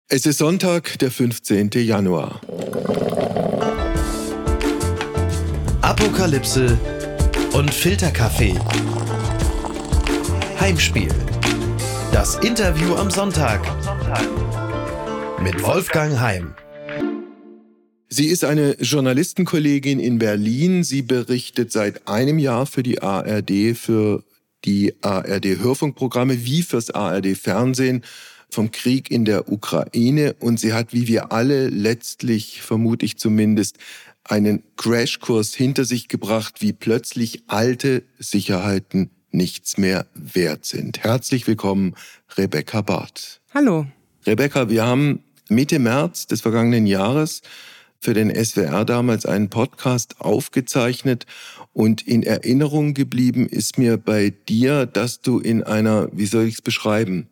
Es ist Sonntag, der 15. Januar. Apokalypse und Filterkaffee. Heimspiel. Das Interview am Sonntag. Mit Wolfgang Heim. Sie ist eine Journalistenkollegin in Berlin. Sie berichtet seit einem Jahr für die ARD, für die ARD-Hörfunkprogramme wie fürs ARD-Fernsehen vom Krieg in der Ukraine. Und sie hat, wie wir alle letztlich, vermute ich zumindest, einen Crashkurs hinter sich gebracht, wie plötzlich alte Sicherheiten nichts mehr wert sind. Herzlich willkommen, Rebecca Barth. Hallo. Rebecca, wir haben Mitte März des vergangenen Jahres für den SWR damals einen Podcast aufgezeichnet und in Erinnerung geblieben ist mir bei dir, dass du in einer, wie soll ich es beschreiben,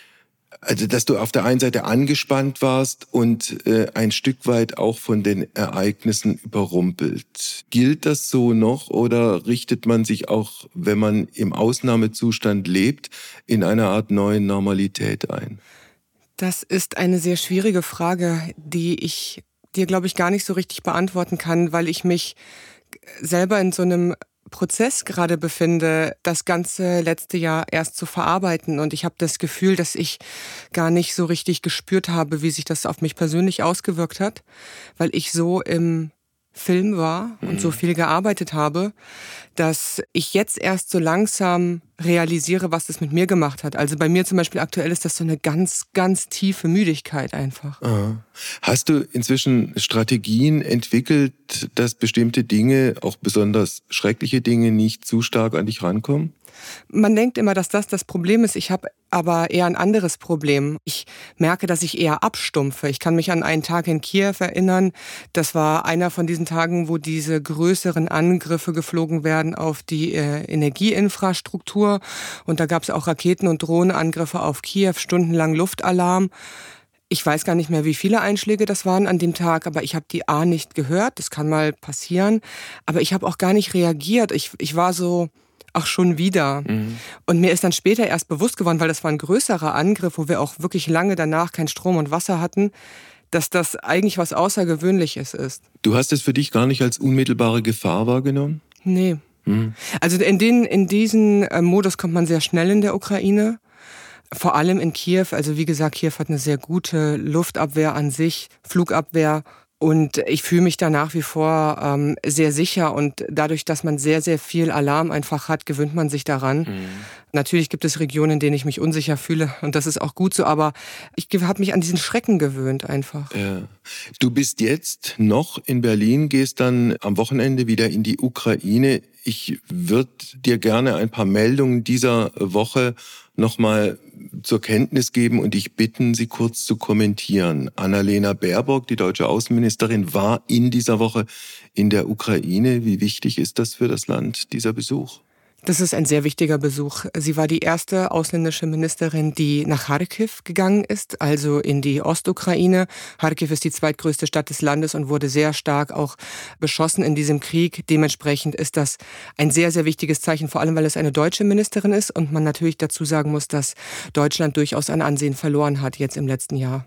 also dass du auf der einen Seite angespannt warst und ein Stück weit auch von den Ereignissen überrumpelt. Gilt das so noch oder richtet man sich auch, wenn man im Ausnahmezustand lebt, in einer Art neuen Normalität ein? Das ist eine sehr schwierige Frage, die ich dir, glaube ich, gar nicht so richtig beantworten kann, weil ich mich selber in so einem Prozess gerade befinde, das ganze letzte Jahr erst zu verarbeiten. Und ich habe das Gefühl, dass ich gar nicht so richtig gespürt habe, wie sich das auf mich persönlich ausgewirkt hat, weil ich so im Film war und so viel gearbeitet habe, dass ich jetzt erst so langsam realisiere, was das mit mir gemacht hat. Also bei mir zum Beispiel aktuell ist das so eine ganz, ganz tiefe Müdigkeit einfach. Aha. Hast du inzwischen Strategien entwickelt, dass bestimmte Dinge, auch besonders schreckliche Dinge, nicht zu stark an dich rankommen? Man denkt immer, dass das Problem ist. Ich habe aber eher ein anderes Problem. Ich merke, dass ich eher abstumpfe. Ich kann mich an einen Tag in Kiew erinnern. Das war einer von diesen Tagen, wo diese größeren Angriffe geflogen werden auf die Energieinfrastruktur. Und da gab es auch Raketen- und Drohnenangriffe auf Kiew, stundenlang Luftalarm. Ich weiß gar nicht mehr, wie viele Einschläge das waren an dem Tag, aber ich habe die A nicht gehört. Das kann mal passieren. Aber ich habe auch gar nicht reagiert. Ich war so... Ach, schon wieder. Und mir ist dann später erst bewusst geworden, weil das war ein größerer Angriff, wo wir auch wirklich lange danach kein Strom und Wasser hatten, dass das eigentlich was Außergewöhnliches ist. Du hast es für dich gar nicht als unmittelbare Gefahr wahrgenommen? Nee. Also in diesen Modus kommt man sehr schnell in der Ukraine. Vor allem in Kiew. Also wie gesagt, Kiew hat eine sehr gute Luftabwehr an sich, Flugabwehr. Und ich fühle mich da nach wie vor sehr sicher. Und dadurch, dass man sehr, sehr viel Alarm einfach hat, gewöhnt man sich daran. Natürlich gibt es Regionen, in denen ich mich unsicher fühle. Und das ist auch gut so. Aber ich habe mich an diesen Schrecken gewöhnt einfach. Ja. Du bist jetzt noch in Berlin, gehst dann am Wochenende wieder in die Ukraine. Ich würde dir gerne ein paar Meldungen dieser Woche nochmal zur Kenntnis geben und dich bitten, sie kurz zu kommentieren. Annalena Baerbock, die deutsche Außenministerin, war in dieser Woche in der Ukraine. Wie wichtig ist das für das Land, dieser Besuch? Das ist ein sehr wichtiger Besuch. Sie war die erste ausländische Ministerin, die nach Charkiw gegangen ist, also in die Ostukraine. Charkiw ist die zweitgrößte Stadt des Landes und wurde sehr stark auch beschossen in diesem Krieg. Dementsprechend ist das ein sehr, sehr wichtiges Zeichen, vor allem weil es eine deutsche Ministerin ist und man natürlich dazu sagen muss, dass Deutschland durchaus an Ansehen verloren hat jetzt im letzten Jahr.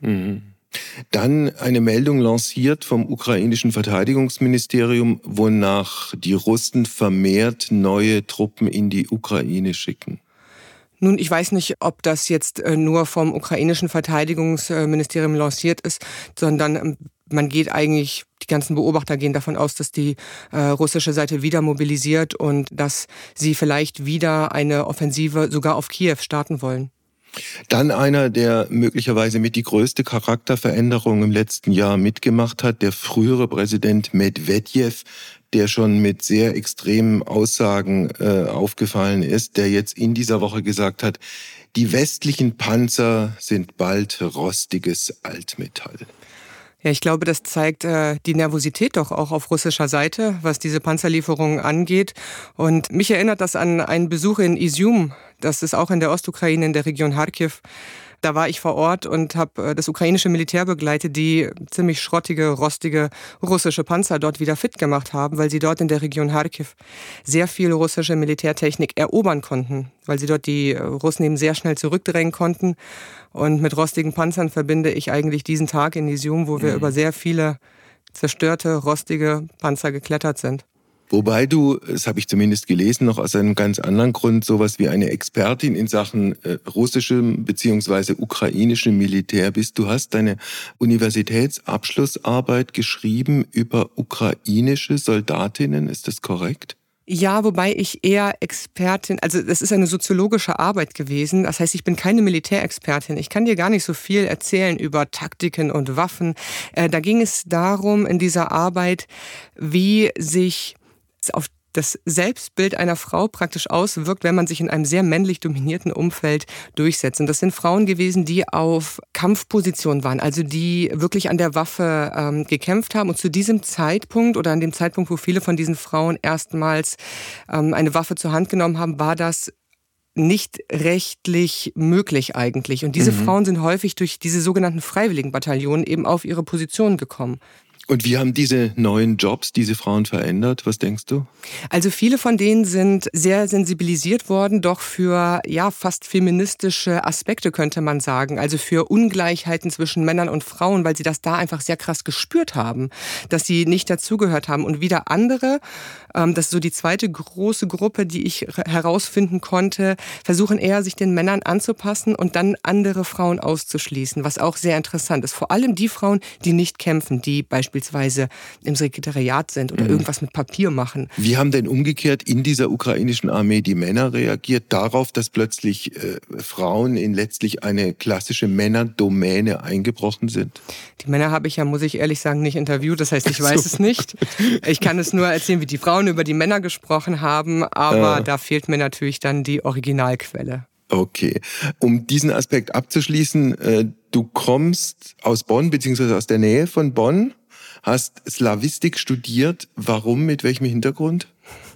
Dann eine Meldung lanciert vom ukrainischen Verteidigungsministerium, wonach die Russen vermehrt neue Truppen in die Ukraine schicken. Nun, ich weiß nicht, ob das jetzt nur vom ukrainischen Verteidigungsministerium lanciert ist, sondern man geht eigentlich, die ganzen Beobachter gehen davon aus, dass die russische Seite wieder mobilisiert und dass sie vielleicht wieder eine Offensive sogar auf Kiew starten wollen. Dann einer, der möglicherweise mit die größte Charakterveränderung im letzten Jahr mitgemacht hat, der frühere Präsident Medwedew, der schon mit sehr extremen Aussagen aufgefallen ist, der jetzt in dieser Woche gesagt hat, die westlichen Panzer sind bald rostiges Altmetall. Ja, ich glaube, das zeigt die Nervosität doch auch auf russischer Seite, was diese Panzerlieferungen angeht. Und mich erinnert das an einen Besuch in Izum, das ist auch in der Ostukraine, in der Region Charkiw. Da war ich vor Ort und habe das ukrainische Militär begleitet, die ziemlich schrottige, rostige russische Panzer dort wieder fit gemacht haben, weil sie dort in der Region Charkiw sehr viel russische Militärtechnik erobern konnten, weil sie dort die Russen eben sehr schnell zurückdrängen konnten. Und mit rostigen Panzern verbinde ich eigentlich diesen Tag in Izium, wo wir über sehr viele zerstörte, rostige Panzer geklettert sind. Wobei du, das habe ich zumindest gelesen, noch aus einem ganz anderen Grund sowas wie eine Expertin in Sachen russischem bzw. ukrainischem Militär bist. Du hast deine Universitätsabschlussarbeit geschrieben über ukrainische Soldatinnen, ist das korrekt? Ja, wobei ich eher Expertin, also das ist eine soziologische Arbeit gewesen. Das heißt, ich bin keine Militärexpertin. Ich kann dir gar nicht so viel erzählen über Taktiken und Waffen. Da ging es darum in dieser Arbeit, wie sich auf das Selbstbild einer Frau praktisch auswirkt, wenn man sich in einem sehr männlich dominierten Umfeld durchsetzt. Und das sind Frauen gewesen, die auf Kampfposition waren, also die wirklich an der Waffe gekämpft haben. Und zu diesem Zeitpunkt oder an dem Zeitpunkt, wo viele von diesen Frauen erstmals eine Waffe zur Hand genommen haben, war das nicht rechtlich möglich eigentlich. Und diese Frauen sind häufig durch diese sogenannten Freiwilligenbataillone eben auf ihre Position gekommen. Und wie haben diese neuen Jobs diese Frauen verändert? Was denkst du? Also viele von denen sind sehr sensibilisiert worden, doch für fast feministische Aspekte könnte man sagen. Also für Ungleichheiten zwischen Männern und Frauen, weil sie das da einfach sehr krass gespürt haben, dass sie nicht dazugehört haben. Und wieder andere, das ist so die zweite große Gruppe, die ich herausfinden konnte, versuchen eher sich den Männern anzupassen und dann andere Frauen auszuschließen, was auch sehr interessant ist. Vor allem die Frauen, die nicht kämpfen, die beispielsweise im Sekretariat sind oder irgendwas mit Papier machen. Wie haben denn umgekehrt in dieser ukrainischen Armee die Männer reagiert darauf, dass plötzlich Frauen in letztlich eine klassische Männerdomäne eingebrochen sind? Die Männer habe ich ja, muss ich ehrlich sagen, nicht interviewt. Das heißt, ich weiß es nicht. Ich kann es nur erzählen, wie die Frauen über die Männer gesprochen haben, aber da fehlt mir natürlich dann die Originalquelle. Okay. Um diesen Aspekt abzuschließen, du kommst aus Bonn, beziehungsweise aus der Nähe von Bonn, hast Slawistik studiert. Warum? Mit welchem Hintergrund?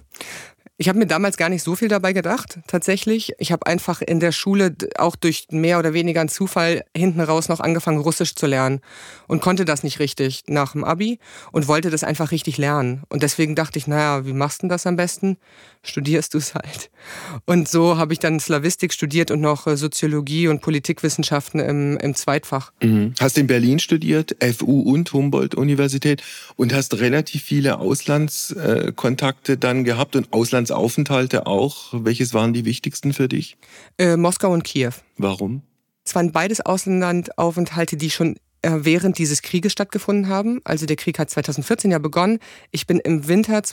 Ich habe mir damals gar nicht so viel dabei gedacht, tatsächlich. Ich habe einfach in der Schule auch durch mehr oder weniger einen Zufall hinten raus noch angefangen, Russisch zu lernen und konnte das nicht richtig nach dem Abi und wollte das einfach richtig lernen. Und deswegen dachte ich, naja, wie machst du das am besten? Studierst du es halt. Und so habe ich dann Slawistik studiert und noch Soziologie und Politikwissenschaften im Zweitfach. Hast in Berlin studiert, FU und Humboldt-Universität und hast relativ viele Auslandskontakte dann gehabt und Auslandsaufenthalte auch. Welches waren die wichtigsten für dich? Moskau und Kiew. Warum? Es waren beides Auslandsaufenthalte, die schon während dieses Krieges stattgefunden haben. Also der Krieg hat 2014 ja begonnen. Ich bin im Winter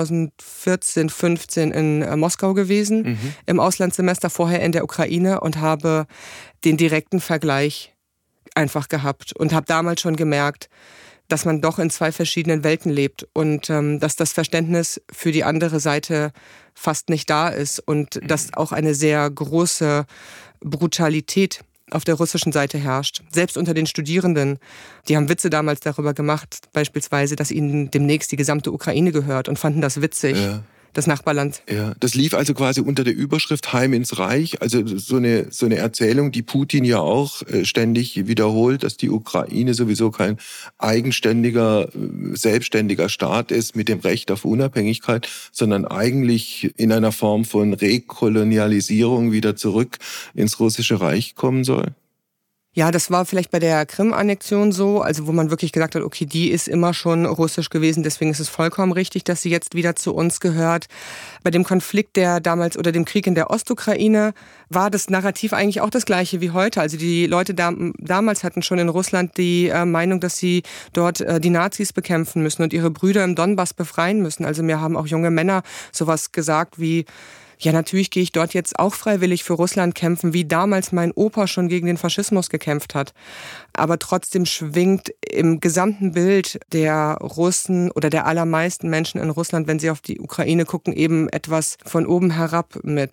2014, 15 in Moskau gewesen, im Auslandssemester, vorher in der Ukraine und habe den direkten Vergleich einfach gehabt und habe damals schon gemerkt, dass man doch in zwei verschiedenen Welten lebt und dass das Verständnis für die andere Seite fast nicht da ist und dass auch eine sehr große Brutalität auf der russischen Seite herrscht. Selbst unter den Studierenden. Die haben Witze damals darüber gemacht, beispielsweise, dass ihnen demnächst die gesamte Ukraine gehört und fanden das witzig. Ja. Das Nachbarland. Ja, das lief also quasi unter der Überschrift Heim ins Reich. Also so eine Erzählung, die Putin ja auch ständig wiederholt, dass die Ukraine sowieso kein eigenständiger, selbstständiger Staat ist mit dem Recht auf Unabhängigkeit, sondern eigentlich in einer Form von Rekolonialisierung wieder zurück ins Russische Reich kommen soll. Ja, das war vielleicht bei der Krim-Annexion so, also wo man wirklich gesagt hat, okay, die ist immer schon russisch gewesen, deswegen ist es vollkommen richtig, dass sie jetzt wieder zu uns gehört. Bei dem Konflikt, der damals oder dem Krieg in der Ostukraine, war das Narrativ eigentlich auch das gleiche wie heute. Also die Leute damals hatten schon in Russland die Meinung, dass sie dort die Nazis bekämpfen müssen und ihre Brüder im Donbass befreien müssen. Also mir haben auch junge Männer sowas gesagt wie: Ja, natürlich gehe ich dort jetzt auch freiwillig für Russland kämpfen, wie damals mein Opa schon gegen den Faschismus gekämpft hat. Aber trotzdem schwingt im gesamten Bild der Russen oder der allermeisten Menschen in Russland, wenn sie auf die Ukraine gucken, eben etwas von oben herab mit.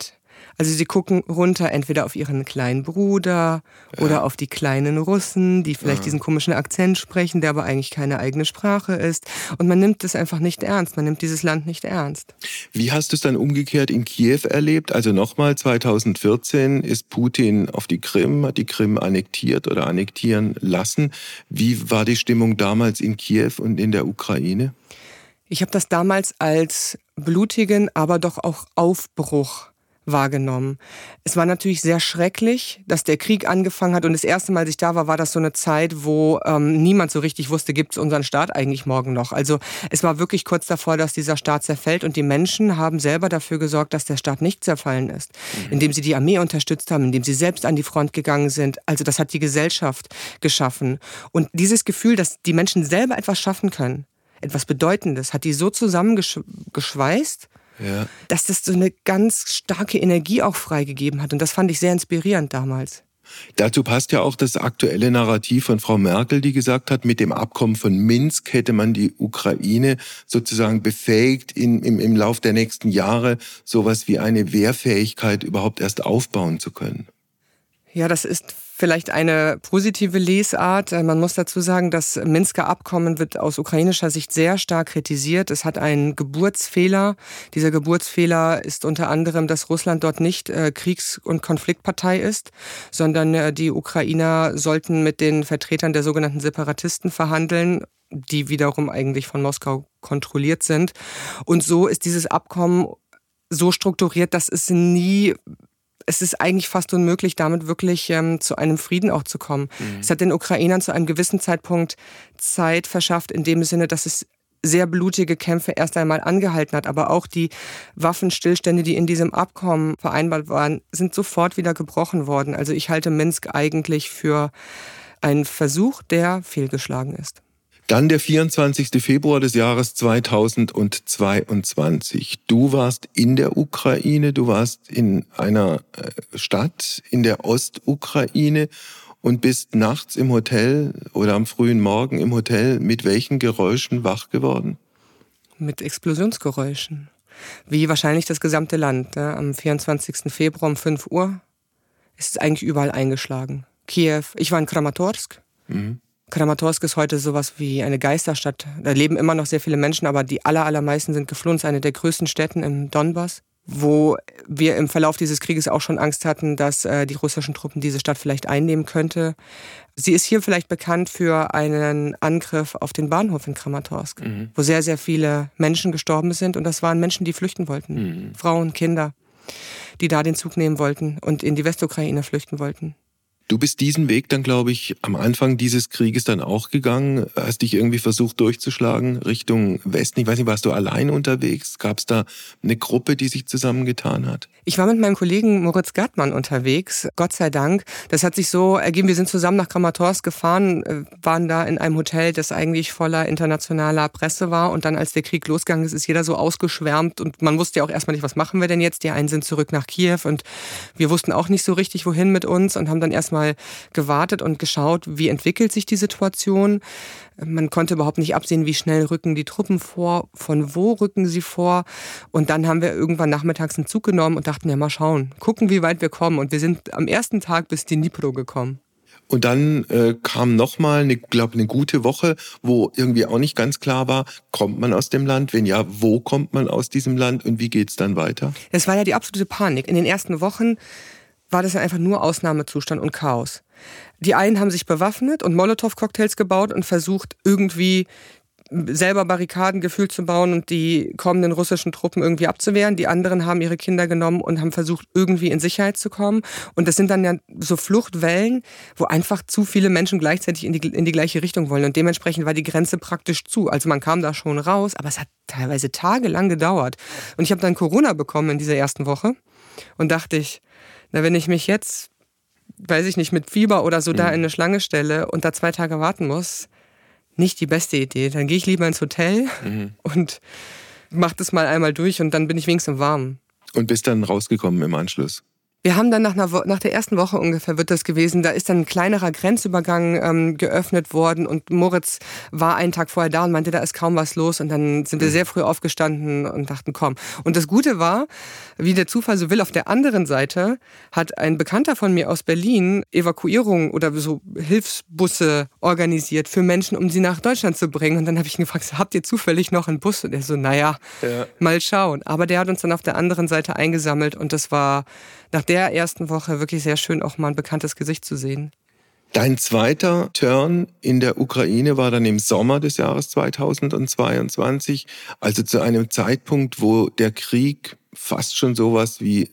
Also sie gucken runter entweder auf ihren kleinen Bruder oder auf die kleinen Russen, die vielleicht diesen komischen Akzent sprechen, der aber eigentlich keine eigene Sprache ist. Und man nimmt es einfach nicht ernst, man nimmt dieses Land nicht ernst. Wie hast du es dann umgekehrt in Kiew erlebt? Also nochmal, 2014 ist Putin auf die Krim, hat die Krim annektiert oder annektieren lassen. Wie war die Stimmung damals in Kiew und in der Ukraine? Ich habe das damals als blutigen, aber doch auch Aufbruch wahrgenommen. Es war natürlich sehr schrecklich, dass der Krieg angefangen hat und das erste Mal, als ich da war, war das so eine Zeit, wo niemand so richtig wusste, gibt es unseren Staat eigentlich morgen noch. Also es war wirklich kurz davor, dass dieser Staat zerfällt und die Menschen haben selber dafür gesorgt, dass der Staat nicht zerfallen ist, indem sie die Armee unterstützt haben, indem sie selbst an die Front gegangen sind. Also das hat die Gesellschaft geschaffen. Und dieses Gefühl, dass die Menschen selber etwas schaffen können, etwas Bedeutendes, hat die so zusammengeschweißt, dass das so eine ganz starke Energie auch freigegeben hat. Und das fand ich sehr inspirierend damals. Dazu passt ja auch das aktuelle Narrativ von Frau Merkel, die gesagt hat, mit dem Abkommen von Minsk hätte man die Ukraine sozusagen befähigt, im Lauf der nächsten Jahre sowas wie eine Wehrfähigkeit überhaupt erst aufbauen zu können. Ja, das ist vielleicht eine positive Lesart. Man muss dazu sagen, das Minsker Abkommen wird aus ukrainischer Sicht sehr stark kritisiert. Es hat einen Geburtsfehler. Dieser Geburtsfehler ist unter anderem, dass Russland dort nicht Kriegs- und Konfliktpartei ist, sondern die Ukrainer sollten mit den Vertretern der sogenannten Separatisten verhandeln, die wiederum eigentlich von Moskau kontrolliert sind. Und so ist dieses Abkommen so strukturiert, dass es ist eigentlich fast unmöglich, damit wirklich zu einem Frieden auch zu kommen. Es hat den Ukrainern zu einem gewissen Zeitpunkt Zeit verschafft, in dem Sinne, dass es sehr blutige Kämpfe erst einmal angehalten hat. Aber auch die Waffenstillstände, die in diesem Abkommen vereinbart waren, sind sofort wieder gebrochen worden. Also ich halte Minsk eigentlich für einen Versuch, der fehlgeschlagen ist. Dann der 24. Februar des Jahres 2022. Du warst in der Ukraine, du warst in einer Stadt in der Ostukraine und bist nachts im Hotel oder am frühen Morgen im Hotel mit welchen Geräuschen wach geworden? Mit Explosionsgeräuschen. Wie wahrscheinlich das gesamte Land. Ne? Am 24. Februar um 5 Uhr ist es eigentlich überall eingeschlagen. Kiew, ich war in Kramatorsk. Kramatorsk ist heute sowas wie eine Geisterstadt. Da leben immer noch sehr viele Menschen, aber die allermeisten sind geflohen. Es ist eine der größten Städten im Donbass, wo wir im Verlauf dieses Krieges auch schon Angst hatten, dass die russischen Truppen diese Stadt vielleicht einnehmen könnte. Sie ist hier vielleicht bekannt für einen Angriff auf den Bahnhof in Kramatorsk, wo sehr, sehr viele Menschen gestorben sind. Und das waren Menschen, die flüchten wollten. Frauen, Kinder, die da den Zug nehmen wollten und in die Westukraine flüchten wollten. Du bist diesen Weg dann, glaube ich, am Anfang dieses Krieges dann auch gegangen. Hast dich irgendwie versucht durchzuschlagen Richtung Westen. Ich weiß nicht, warst du allein unterwegs? Gab es da eine Gruppe, die sich zusammengetan hat? Ich war mit meinem Kollegen Moritz Gartmann unterwegs, Gott sei Dank. Das hat sich so ergeben, wir sind zusammen nach Kramatorsk gefahren, waren da in einem Hotel, das eigentlich voller internationaler Presse war. Und dann, als der Krieg losgegangen ist jeder so ausgeschwärmt. Und man wusste ja auch erstmal nicht, was machen wir denn jetzt? Die einen sind zurück nach Kiew und wir wussten auch nicht so richtig, wohin mit uns und haben dann erstmal gewartet und geschaut, wie entwickelt sich die Situation. Man konnte überhaupt nicht absehen, wie schnell rücken die Truppen vor, von wo rücken sie vor. Und dann haben wir irgendwann nachmittags einen Zug genommen und dachten, ja mal schauen, gucken, wie weit wir kommen. Und wir sind am ersten Tag bis Dnipro gekommen. Und dann kam nochmal, eine gute Woche, wo irgendwie auch nicht ganz klar war, kommt man aus dem Land? Wenn ja, wo kommt man aus diesem Land und wie geht's dann weiter? Es war ja die absolute Panik. In den ersten Wochen war das einfach nur Ausnahmezustand und Chaos. Die einen haben sich bewaffnet und Molotow-Cocktails gebaut und versucht, irgendwie selber Barrikaden gefühlt zu bauen und die kommenden russischen Truppen irgendwie abzuwehren. Die anderen haben ihre Kinder genommen und haben versucht, irgendwie in Sicherheit zu kommen. Und das sind dann ja so Fluchtwellen, wo einfach zu viele Menschen gleichzeitig in die gleiche Richtung wollen. Und dementsprechend war die Grenze praktisch zu. Also man kam da schon raus, aber es hat teilweise tagelang gedauert. Und ich habe dann Corona bekommen in dieser ersten Woche und dachte ich, na, wenn ich mich jetzt, weiß ich nicht, mit Fieber oder so da in eine Schlange stelle und da 2 Tage warten muss, nicht die beste Idee. Dann gehe ich lieber ins Hotel und mache das mal einmal durch und dann bin ich wenigstens warm. Und bist dann rausgekommen im Anschluss? Wir haben dann nach der ersten Woche ungefähr wird das gewesen, da ist dann ein kleinerer Grenzübergang geöffnet worden und Moritz war einen Tag vorher da und meinte, da ist kaum was los und dann sind wir sehr früh aufgestanden und dachten, komm. Und das Gute war, wie der Zufall so will, auf der anderen Seite hat ein Bekannter von mir aus Berlin Evakuierung oder so Hilfsbusse organisiert für Menschen, um sie nach Deutschland zu bringen. Und dann habe ich ihn gefragt, habt ihr zufällig noch einen Bus? Und er so, naja, mal schauen. Aber der hat uns dann auf der anderen Seite eingesammelt und das war nach der ersten Woche wirklich sehr schön, auch mal ein bekanntes Gesicht zu sehen. Dein zweiter Turn in der Ukraine war dann im Sommer des Jahres 2022, also zu einem Zeitpunkt, wo der Krieg fast schon sowas wie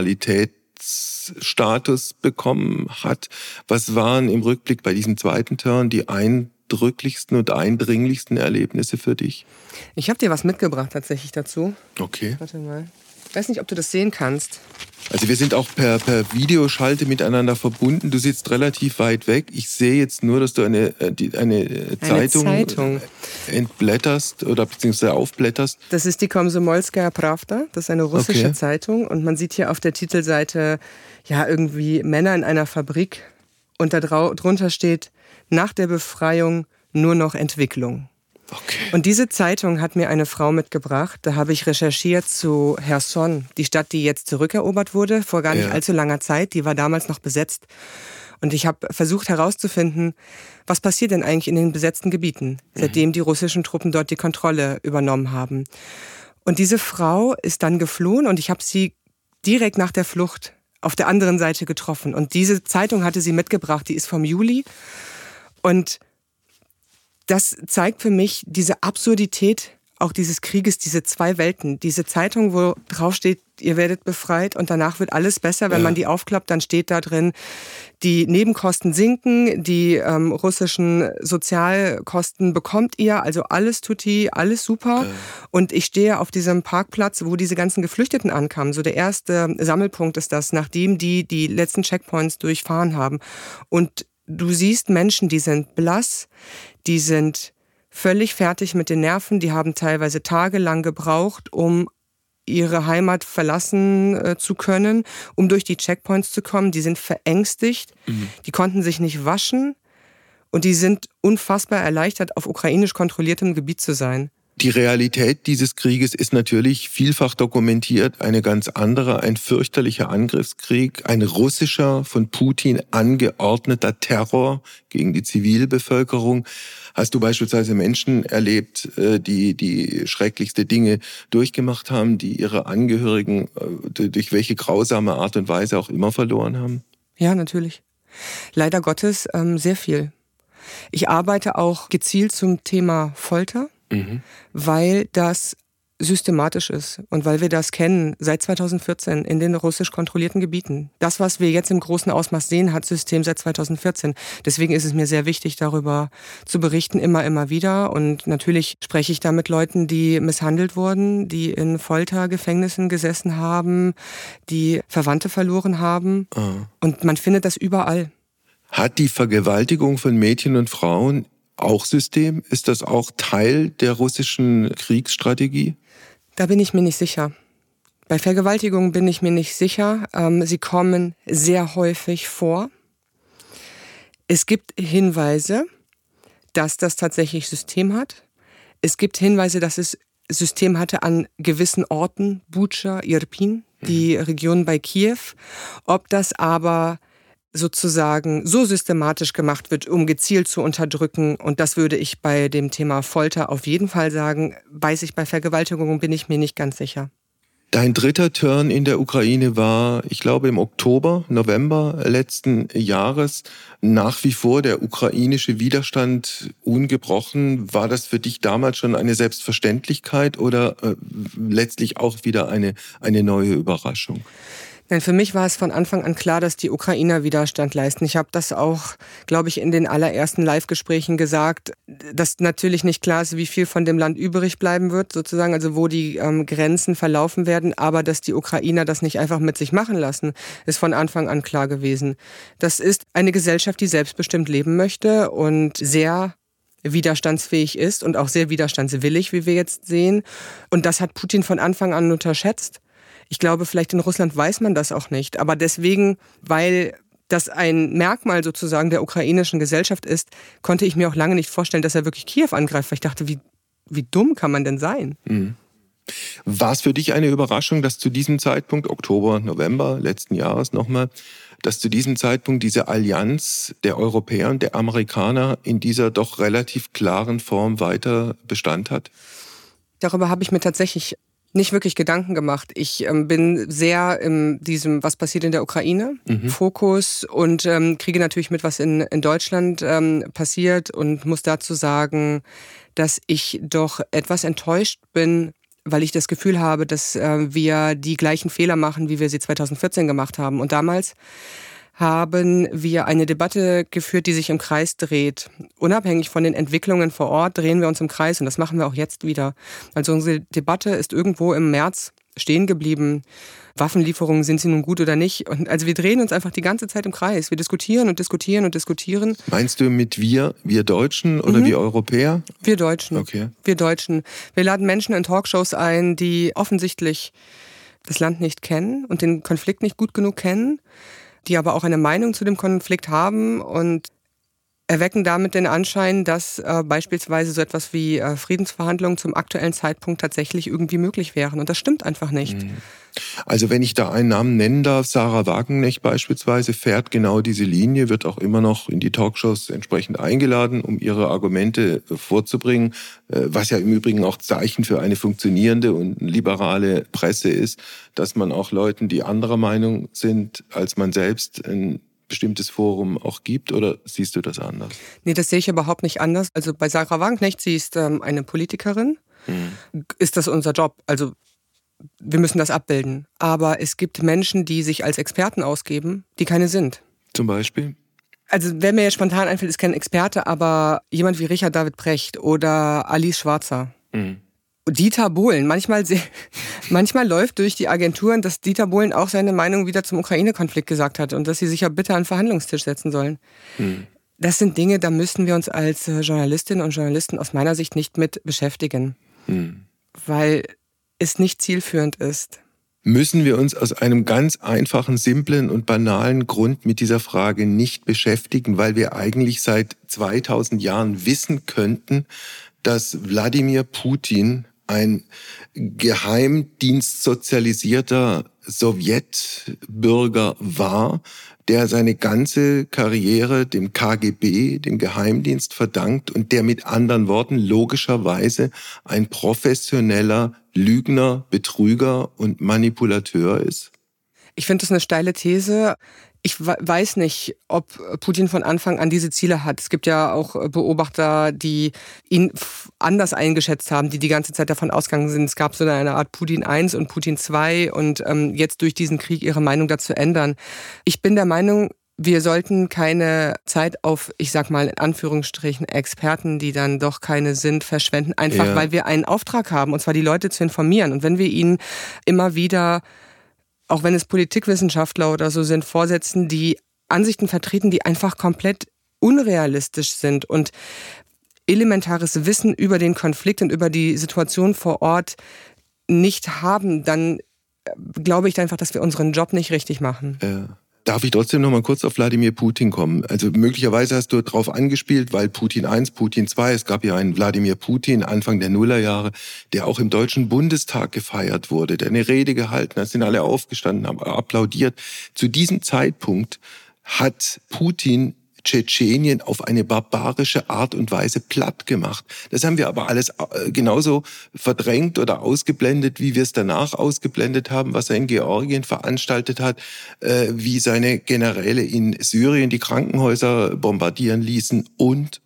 Normalitätsstatus bekommen hat. Was waren im Rückblick bei diesem zweiten Turn die eindrücklichsten und eindringlichsten Erlebnisse für dich? Ich habe dir was mitgebracht tatsächlich dazu. Okay. Warte mal. Ich weiß nicht, ob du das sehen kannst. Also wir sind auch per Videoschalte miteinander verbunden. Du sitzt relativ weit weg. Ich sehe jetzt nur, dass du eine Zeitung entblätterst oder beziehungsweise aufblätterst. Das ist die Komsomolskaja Prawda. Das ist eine russische Zeitung. Und man sieht hier auf der Titelseite ja irgendwie Männer in einer Fabrik. Und drunter steht, nach der Befreiung nur noch Entwicklung. Okay. Und diese Zeitung hat mir eine Frau mitgebracht. Da habe ich recherchiert zu Cherson, die Stadt, die jetzt zurückerobert wurde, vor gar nicht allzu langer Zeit. Die war damals noch besetzt. Und ich habe versucht herauszufinden, was passiert denn eigentlich in den besetzten Gebieten, seitdem die russischen Truppen dort die Kontrolle übernommen haben. Und diese Frau ist dann geflohen und ich habe sie direkt nach der Flucht auf der anderen Seite getroffen. Und diese Zeitung hatte sie mitgebracht, die ist vom Juli. Und das zeigt für mich diese Absurdität auch dieses Krieges, diese zwei Welten. Diese Zeitung, wo drauf steht, ihr werdet befreit und danach wird alles besser. Wenn man die aufklappt, dann steht da drin, die Nebenkosten sinken, die russischen Sozialkosten bekommt ihr, also alles tutti, alles super. Und ich stehe auf diesem Parkplatz, wo diese ganzen Geflüchteten ankamen. So der erste Sammelpunkt ist das, nachdem die letzten Checkpoints durchfahren haben. Und du siehst Menschen, die sind blass, die sind völlig fertig mit den Nerven, die haben teilweise tagelang gebraucht, um ihre Heimat verlassen zu können, um durch die Checkpoints zu kommen. Die sind verängstigt, die konnten sich nicht waschen und die sind unfassbar erleichtert, auf ukrainisch kontrolliertem Gebiet zu sein. Die Realität dieses Krieges ist natürlich vielfach dokumentiert, eine ganz andere, ein fürchterlicher Angriffskrieg, ein russischer, von Putin angeordneter Terror gegen die Zivilbevölkerung. Hast du beispielsweise Menschen erlebt, die schrecklichste Dinge durchgemacht haben, die ihre Angehörigen durch welche grausame Art und Weise auch immer verloren haben? Ja, natürlich. Leider Gottes sehr viel. Ich arbeite auch gezielt zum Thema Folter. Weil das systematisch ist und weil wir das kennen seit 2014 in den russisch kontrollierten Gebieten. Das, was wir jetzt im großen Ausmaß sehen, hat System seit 2014. Deswegen ist es mir sehr wichtig, darüber zu berichten, immer wieder. Und natürlich spreche ich da mit Leuten, die misshandelt wurden, die in Foltergefängnissen gesessen haben, die Verwandte verloren haben. Und man findet das überall. Hat die Vergewaltigung von Mädchen und Frauen auch System? Ist das auch Teil der russischen Kriegsstrategie? Da bin ich mir nicht sicher. Bei Vergewaltigungen bin ich mir nicht sicher. Sie kommen sehr häufig vor. Es gibt Hinweise, dass das tatsächlich System hat. Es gibt Hinweise, dass es System hatte an gewissen Orten, Bucha, Irpin, die Region bei Kiew. Ob das aber sozusagen so systematisch gemacht wird, um gezielt zu unterdrücken. Und das würde ich bei dem Thema Folter auf jeden Fall sagen. Weiß ich, bei Vergewaltigungen bin ich mir nicht ganz sicher. Dein dritter Turn in der Ukraine war, ich glaube, im November letzten Jahres. Nach wie vor der ukrainische Widerstand ungebrochen. War das für dich damals schon eine Selbstverständlichkeit oder letztlich auch wieder eine neue Überraschung? Nein, für mich war es von Anfang an klar, dass die Ukrainer Widerstand leisten. Ich habe das auch, glaube ich, in den allerersten Live-Gesprächen gesagt, dass natürlich nicht klar ist, wie viel von dem Land übrig bleiben wird, sozusagen, also wo die Grenzen verlaufen werden, aber dass die Ukrainer das nicht einfach mit sich machen lassen, ist von Anfang an klar gewesen. Das ist eine Gesellschaft, die selbstbestimmt leben möchte und sehr widerstandsfähig ist und auch sehr widerstandswillig, wie wir jetzt sehen. Und das hat Putin von Anfang an unterschätzt. Ich glaube, vielleicht in Russland weiß man das auch nicht. Aber deswegen, weil das ein Merkmal sozusagen der ukrainischen Gesellschaft ist, konnte ich mir auch lange nicht vorstellen, dass er wirklich Kiew angreift. Weil ich dachte, wie dumm kann man denn sein? Mhm. War es für dich eine Überraschung, dass zu diesem Zeitpunkt, Oktober, November letzten Jahres nochmal, dass zu diesem Zeitpunkt diese Allianz der Europäer und der Amerikaner in dieser doch relativ klaren Form weiter Bestand hat? Darüber habe ich mir tatsächlich nicht wirklich Gedanken gemacht. Ich bin sehr in diesem, was passiert in der Ukraine, Fokus und kriege natürlich mit, was in Deutschland passiert und muss dazu sagen, dass ich doch etwas enttäuscht bin, weil ich das Gefühl habe, dass wir die gleichen Fehler machen, wie wir sie 2014 gemacht haben. Und damals haben wir eine Debatte geführt, die sich im Kreis dreht. Unabhängig von den Entwicklungen vor Ort drehen wir uns im Kreis und das machen wir auch jetzt wieder. Also unsere Debatte ist irgendwo im März stehen geblieben. Waffenlieferungen, sind sie nun gut oder nicht? Und also wir drehen uns einfach die ganze Zeit im Kreis. Wir diskutieren und diskutieren und diskutieren. Meinst du mit wir Deutschen oder wir Europäer? Wir Deutschen. Okay. Wir Deutschen. Wir laden Menschen in Talkshows ein, die offensichtlich das Land nicht kennen und den Konflikt nicht gut genug kennen, die aber auch eine Meinung zu dem Konflikt haben und erwecken damit den Anschein, dass beispielsweise so etwas wie Friedensverhandlungen zum aktuellen Zeitpunkt tatsächlich irgendwie möglich wären. Und das stimmt einfach nicht. Also wenn ich da einen Namen nennen darf, Sarah Wagenknecht beispielsweise fährt genau diese Linie, wird auch immer noch in die Talkshows entsprechend eingeladen, um ihre Argumente vorzubringen, was ja im Übrigen auch Zeichen für eine funktionierende und liberale Presse ist, dass man auch Leuten, die anderer Meinung sind als man selbst, ein bestimmtes Forum auch gibt, oder siehst du das anders? Nee, das sehe ich überhaupt nicht anders. Also bei Sarah Wagenknecht, sie ist eine Politikerin, ist das unser Job. Also wir müssen das abbilden. Aber es gibt Menschen, die sich als Experten ausgeben, die keine sind. Zum Beispiel? Also wer mir jetzt spontan einfällt, ist kein Experte, aber jemand wie Richard David Precht oder Alice Schwarzer. Dieter Bohlen. Manchmal läuft durch die Agenturen, dass Dieter Bohlen auch seine Meinung wieder zum Ukraine-Konflikt gesagt hat und dass sie sich ja bitte an den Verhandlungstisch setzen sollen. Das sind Dinge, da müssen wir uns als Journalistinnen und Journalisten aus meiner Sicht nicht mit beschäftigen. Weil es nicht zielführend ist. Müssen wir uns aus einem ganz einfachen, simplen und banalen Grund mit dieser Frage nicht beschäftigen, weil wir eigentlich seit 2000 Jahren wissen könnten, dass Wladimir Putin ein geheimdienstsozialisierter Sowjetbürger war, der seine ganze Karriere dem KGB, dem Geheimdienst, verdankt und der mit anderen Worten logischerweise ein professioneller Lügner, Betrüger und Manipulateur ist? Ich finde das eine steile These. Ich weiß nicht, ob Putin von Anfang an diese Ziele hat. Es gibt ja auch Beobachter, die ihn anders eingeschätzt haben, die ganze Zeit davon ausgegangen sind, es gab so eine Art Putin 1 und Putin 2 und jetzt durch diesen Krieg ihre Meinung dazu ändern. Ich bin der Meinung, wir sollten keine Zeit auf, ich sag mal in Anführungsstrichen, Experten, die dann doch keine sind, verschwenden, einfach weil wir einen Auftrag haben, und zwar die Leute zu informieren. Und wenn wir ihnen immer wieder, auch wenn es Politikwissenschaftler oder so sind, vorsetzen, die Ansichten vertreten, die einfach komplett unrealistisch sind und elementares Wissen über den Konflikt und über die Situation vor Ort nicht haben, dann glaube ich einfach, dass wir unseren Job nicht richtig machen. Ja. Darf ich trotzdem noch mal kurz auf Wladimir Putin kommen? Also möglicherweise hast du darauf angespielt, weil Putin 1, Putin 2, es gab ja einen Wladimir Putin Anfang der Nullerjahre, der auch im Deutschen Bundestag gefeiert wurde, der eine Rede gehalten hat, sind alle aufgestanden, haben applaudiert. Zu diesem Zeitpunkt hat Putin Tschetschenien auf eine barbarische Art und Weise platt gemacht. Das haben wir aber alles genauso verdrängt oder ausgeblendet, wie wir es danach ausgeblendet haben, was er in Georgien veranstaltet hat, wie seine Generäle in Syrien die Krankenhäuser bombardieren ließen und.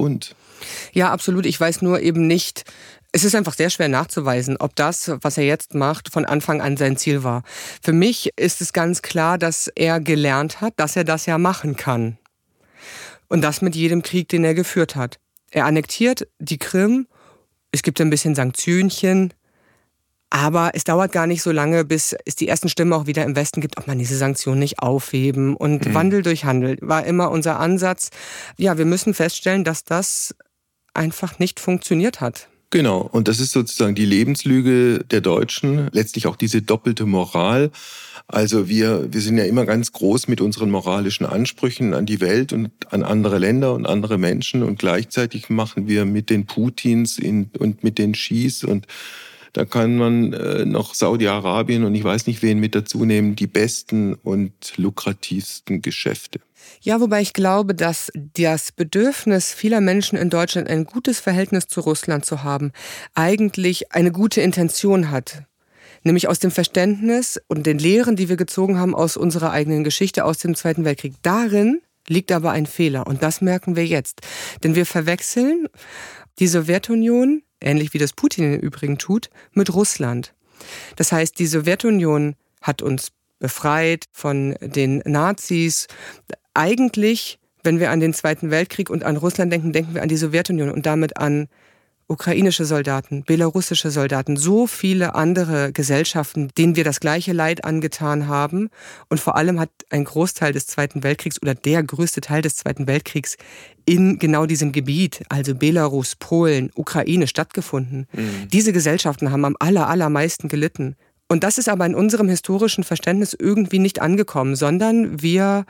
Ja, absolut. Ich weiß nur eben nicht, es ist einfach sehr schwer nachzuweisen, ob das, was er jetzt macht, von Anfang an sein Ziel war. Für mich ist es ganz klar, dass er gelernt hat, dass er das ja machen kann. Und das mit jedem Krieg, den er geführt hat. Er annektiert die Krim, es gibt ein bisschen Sanktionchen, aber es dauert gar nicht so lange, bis es die ersten Stimmen auch wieder im Westen gibt, ob man diese Sanktionen nicht aufheben. Und Wandel durch Handel war immer unser Ansatz. Ja, wir müssen feststellen, dass das einfach nicht funktioniert hat. Genau, und das ist sozusagen die Lebenslüge der Deutschen, letztlich auch diese doppelte Moral. Also wir sind ja immer ganz groß mit unseren moralischen Ansprüchen an die Welt und an andere Länder und andere Menschen und gleichzeitig machen wir mit den Putins und mit den Xis und da kann man noch Saudi-Arabien und ich weiß nicht wen mit dazu nehmen, die besten und lukrativsten Geschäfte. Ja, wobei ich glaube, dass das Bedürfnis vieler Menschen in Deutschland, ein gutes Verhältnis zu Russland zu haben, eigentlich eine gute Intention hat. Nämlich aus dem Verständnis und den Lehren, die wir gezogen haben aus unserer eigenen Geschichte, aus dem Zweiten Weltkrieg. Darin liegt aber ein Fehler und das merken wir jetzt. Denn wir verwechseln die Sowjetunion, ähnlich wie das Putin im Übrigen tut, mit Russland. Das heißt, die Sowjetunion hat uns befreit von den Nazis. Eigentlich, wenn wir an den Zweiten Weltkrieg und an Russland denken, denken wir an die Sowjetunion und damit an ukrainische Soldaten, belarussische Soldaten, so viele andere Gesellschaften, denen wir das gleiche Leid angetan haben. Und vor allem hat ein Großteil des Zweiten Weltkriegs oder der größte Teil des Zweiten Weltkriegs in genau diesem Gebiet, also Belarus, Polen, Ukraine, stattgefunden. Diese Gesellschaften haben am allermeisten gelitten. Und das ist aber in unserem historischen Verständnis irgendwie nicht angekommen, sondern wir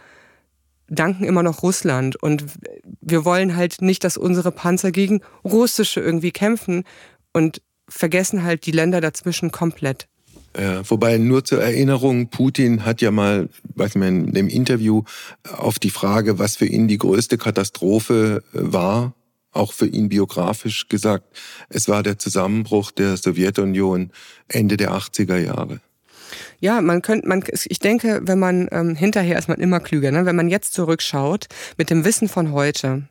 danken immer noch Russland und wir wollen halt nicht, dass unsere Panzer gegen russische irgendwie kämpfen und vergessen halt die Länder dazwischen komplett. Wobei nur zur Erinnerung, Putin hat ja mal, weiß ich, in dem Interview auf die Frage, was für ihn die größte Katastrophe war, auch für ihn biografisch gesagt, es war der Zusammenbruch der Sowjetunion Ende der 80er Jahre. Ja, ich denke, wenn man hinterher ist man immer klüger, ne? Wenn man jetzt zurückschaut mit dem Wissen von heute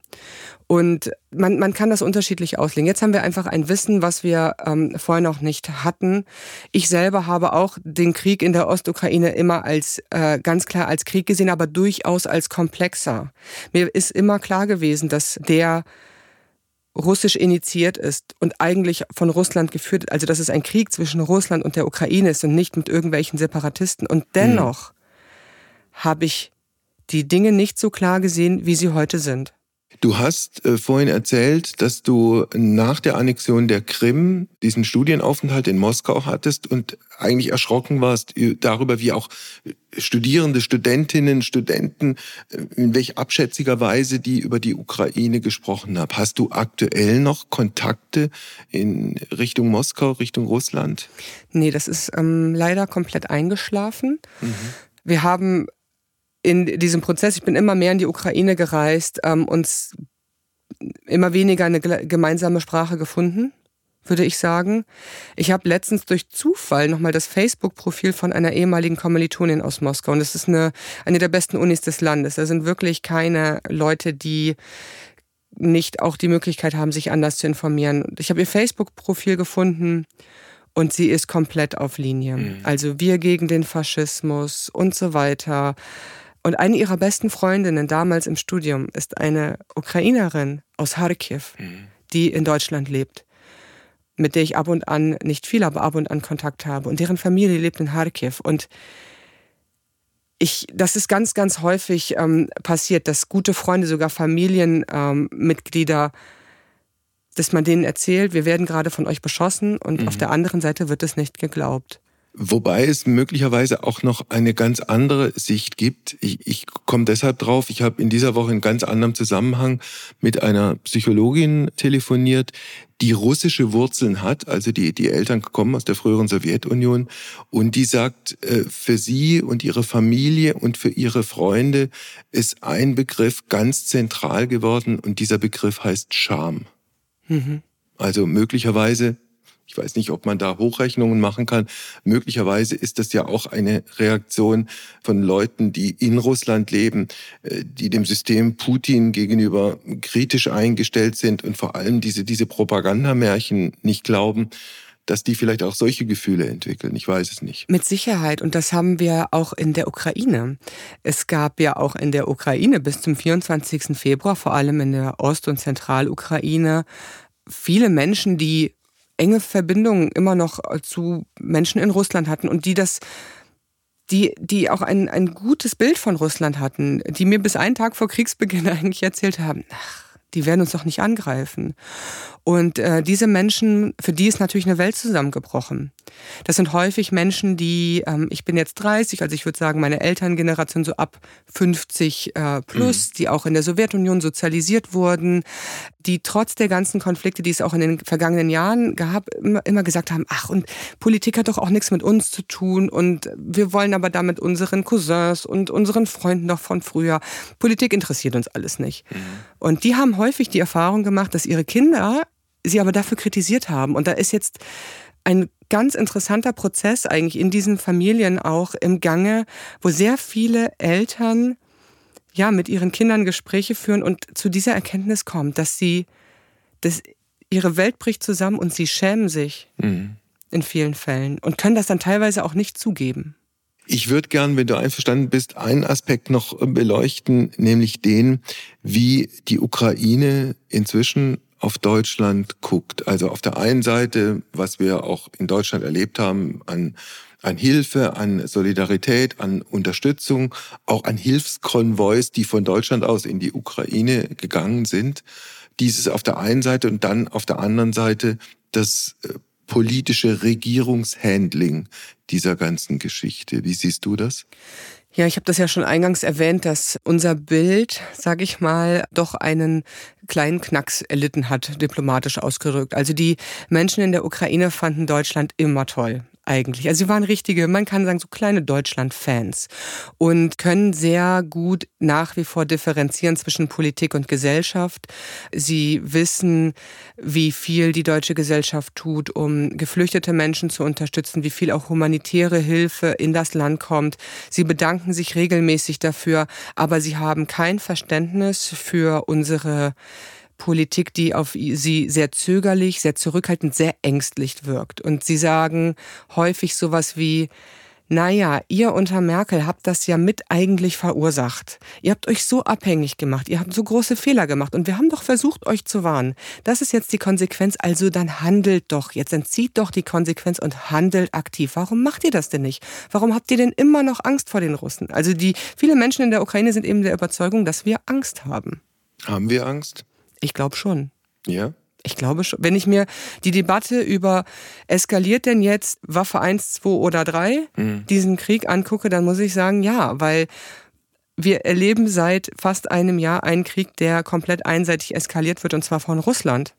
und man kann das unterschiedlich auslegen. Jetzt haben wir einfach ein Wissen, was wir vorher noch nicht hatten. Ich selber habe auch den Krieg in der Ostukraine immer als ganz klar als Krieg gesehen, aber durchaus als komplexer. Mir ist immer klar gewesen, dass der russisch initiiert ist und eigentlich von Russland geführt, also dass es ein Krieg zwischen Russland und der Ukraine ist und nicht mit irgendwelchen Separatisten. Und dennoch habe ich die Dinge nicht so klar gesehen, wie sie heute sind. Du hast vorhin erzählt, dass du nach der Annexion der Krim diesen Studienaufenthalt in Moskau hattest und eigentlich erschrocken warst darüber, wie auch Studierende, Studentinnen, Studenten, in welch abschätziger Weise die über die Ukraine gesprochen haben. Hast du aktuell noch Kontakte in Richtung Moskau, Richtung Russland? Nee, das ist leider komplett eingeschlafen. Wir haben in diesem Prozess, ich bin immer mehr in die Ukraine gereist, uns immer weniger eine gemeinsame Sprache gefunden, würde ich sagen. Ich habe letztens durch Zufall nochmal das Facebook-Profil von einer ehemaligen Kommilitonin aus Moskau. Und das ist eine der besten Unis des Landes. Da sind wirklich keine Leute, die nicht auch die Möglichkeit haben, sich anders zu informieren. Ich habe ihr Facebook-Profil gefunden und sie ist komplett auf Linie. Also wir gegen den Faschismus und so weiter. Und eine ihrer besten Freundinnen damals im Studium ist eine Ukrainerin aus Charkiw, die in Deutschland lebt, mit der ich ab und an, nicht viel, aber ab und an Kontakt habe. Und deren Familie lebt in Charkiw. Und das ist ganz, ganz häufig passiert, dass gute Freunde, sogar Familienmitglieder, dass man denen erzählt, wir werden gerade von euch beschossen und auf der anderen Seite wird es nicht geglaubt. Wobei es möglicherweise auch noch eine ganz andere Sicht gibt. Ich komme deshalb drauf, ich habe in dieser Woche in ganz anderem Zusammenhang mit einer Psychologin telefoniert, die russische Wurzeln hat, also die Eltern kommen aus der früheren Sowjetunion und die sagt, für sie und ihre Familie und für ihre Freunde ist ein Begriff ganz zentral geworden und dieser Begriff heißt Scham. Also möglicherweise, ich weiß nicht, ob man da Hochrechnungen machen kann. Möglicherweise ist das ja auch eine Reaktion von Leuten, die in Russland leben, die dem System Putin gegenüber kritisch eingestellt sind und vor allem diese Propagandamärchen nicht glauben, dass die vielleicht auch solche Gefühle entwickeln. Ich weiß es nicht. Mit Sicherheit. Und das haben wir auch in der Ukraine. Es gab ja auch in der Ukraine bis zum 24. Februar, vor allem in der Ost- und Zentralukraine, viele Menschen, die enge Verbindungen immer noch zu Menschen in Russland hatten und die auch ein gutes Bild von Russland hatten, die mir bis einen Tag vor Kriegsbeginn eigentlich erzählt haben, Die werden uns doch nicht angreifen. Und diese Menschen, für die ist natürlich eine Welt zusammengebrochen. Das sind häufig Menschen, die, ich bin jetzt 30, also ich würde sagen, meine Elterngeneration so ab 50 plus, die auch in der Sowjetunion sozialisiert wurden, die trotz der ganzen Konflikte, die es auch in den vergangenen Jahren gab, immer gesagt haben, ach, und Politik hat doch auch nichts mit uns zu tun und wir wollen aber da mit unseren Cousins und unseren Freunden noch von früher. Politik interessiert uns alles nicht. Und die haben häufig die Erfahrung gemacht, dass ihre Kinder sie aber dafür kritisiert haben. Und da ist jetzt ein ganz interessanter Prozess eigentlich in diesen Familien auch im Gange, wo sehr viele Eltern ja mit ihren Kindern Gespräche führen und zu dieser Erkenntnis kommen, dass ihre Welt bricht zusammen und sie schämen sich in vielen Fällen und können das dann teilweise auch nicht zugeben. Ich würde gern, wenn du einverstanden bist, einen Aspekt noch beleuchten, nämlich den, wie die Ukraine inzwischen auf Deutschland guckt. Also auf der einen Seite, was wir auch in Deutschland erlebt haben, an Hilfe, an Solidarität, an Unterstützung, auch an Hilfskonvois, die von Deutschland aus in die Ukraine gegangen sind. Dieses auf der einen Seite und dann auf der anderen Seite das politische Regierungshandling dieser ganzen Geschichte. Wie siehst du das? Ja, ich habe das ja schon eingangs erwähnt, dass unser Bild, sage ich mal, doch einen kleinen Knacks erlitten hat, diplomatisch ausgedrückt. Also die Menschen in der Ukraine fanden Deutschland immer toll. Eigentlich. Also sie waren richtige, man kann sagen, so kleine Deutschland-Fans und können sehr gut nach wie vor differenzieren zwischen Politik und Gesellschaft. Sie wissen, wie viel die deutsche Gesellschaft tut, um geflüchtete Menschen zu unterstützen, wie viel auch humanitäre Hilfe in das Land kommt. Sie bedanken sich regelmäßig dafür, aber sie haben kein Verständnis für unsere Politik, die auf sie sehr zögerlich, sehr zurückhaltend, sehr ängstlich wirkt. Und sie sagen häufig sowas wie, naja, ihr unter Merkel habt das ja mit eigentlich verursacht. Ihr habt euch so abhängig gemacht, ihr habt so große Fehler gemacht und wir haben doch versucht, euch zu warnen. Das ist jetzt die Konsequenz, also dann handelt doch. Jetzt entzieht doch die Konsequenz und handelt aktiv. Warum macht ihr das denn nicht? Warum habt ihr denn immer noch Angst vor den Russen? Also viele Menschen in der Ukraine sind eben der Überzeugung, dass wir Angst haben. Haben wir Angst? Ich glaube schon. Ja? Ich glaube schon. Wenn ich mir die Debatte über eskaliert denn jetzt Waffe 1, 2 oder 3 diesen Krieg angucke, dann muss ich sagen, ja, weil wir erleben seit fast einem Jahr einen Krieg, der komplett einseitig eskaliert wird und zwar von Russland.